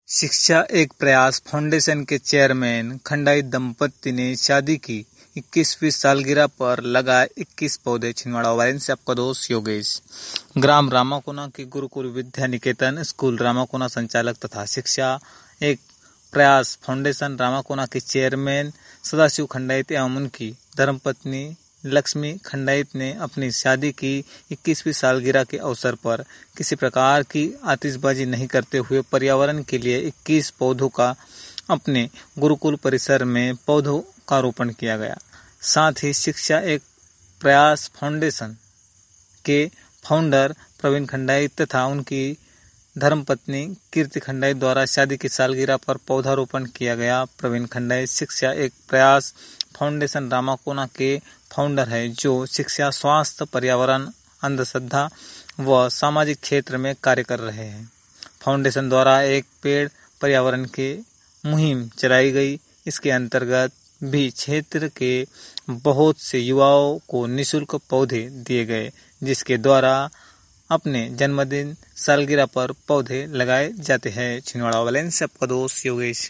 शिक्षा एक प्रयास फाउंडेशन के चेयरमैन खंडाई दंपति ने शादी की 21वीं सालगिरह पर लगाए 21 पौधे। छिंदवाड़ा वायरन से आपका दोस्त योगेश। ग्राम रामाकोना के गुरुकुल विद्या निकेतन स्कूल रामाकोना संचालक तथा शिक्षा एक प्रयास फाउंडेशन रामाकोना के चेयरमैन सदाशिव खंडाइत एवं उनकी धर्मपत्नी लक्ष्मी खंडाइत ने अपनी शादी की 21वीं सालगिरह के अवसर पर किसी प्रकार की आतिशबाजी नहीं करते हुए पर्यावरण के लिए 21 पौधों का अपने गुरुकुल परिसर में पौधों का रोपण किया गया। साथ ही शिक्षा एक प्रयास फाउंडेशन के फाउंडर प्रवीण खंडाइत तथा उनकी धर्मपत्नी कीर्ति खंडाइत द्वारा शादी की सालगिरह पर पौधारोपण किया गया। प्रवीण खंडाइत शिक्षा एक प्रयास फाउंडेशन रामाकोना के फाउंडर है, जो शिक्षा, स्वास्थ्य, पर्यावरण, अंधश्रद्धा व सामाजिक क्षेत्र में कार्य कर रहे हैं। फाउंडेशन द्वारा एक पेड़ पर्यावरण के मुहिम चलाई गई। इसके अंतर्गत भी क्षेत्र के बहुत से युवाओं को निःशुल्क पौधे दिए गए, जिसके द्वारा अपने जन्मदिन सालगिरह पर पौधे लगाए जाते हैं। छिंदवाड़ा वाले से आपका दोस्त योगेश।